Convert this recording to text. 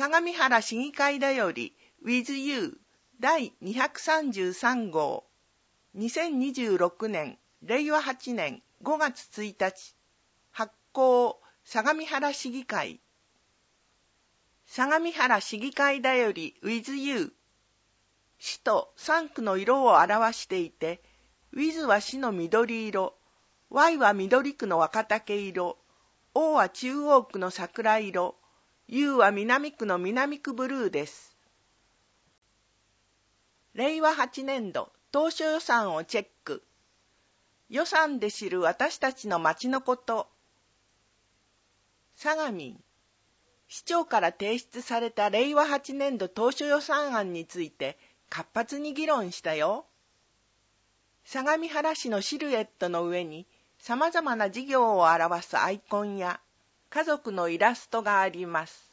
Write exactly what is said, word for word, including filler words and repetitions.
相模原市議会だより With You 第にひゃくさんじゅうさん号にせんにじゅうろくねんれいわはちねんごがつついたち発行相模原市議会。相模原市議会だより With You。 市とさん区の色を表していて、 With は市の緑色、 Y は緑区の若竹色、 O は中央区の桜色、 U は南区の南区ブルーです。れいわはちねんど当初予算をチェック。予算で知る私たちの町のこと。相模市長から提出されたれいわはちねんど当初予算案について活発に議論したよ。相模原市のシルエットの上にさまざまな事業を表すアイコンや家族のイラストがあります。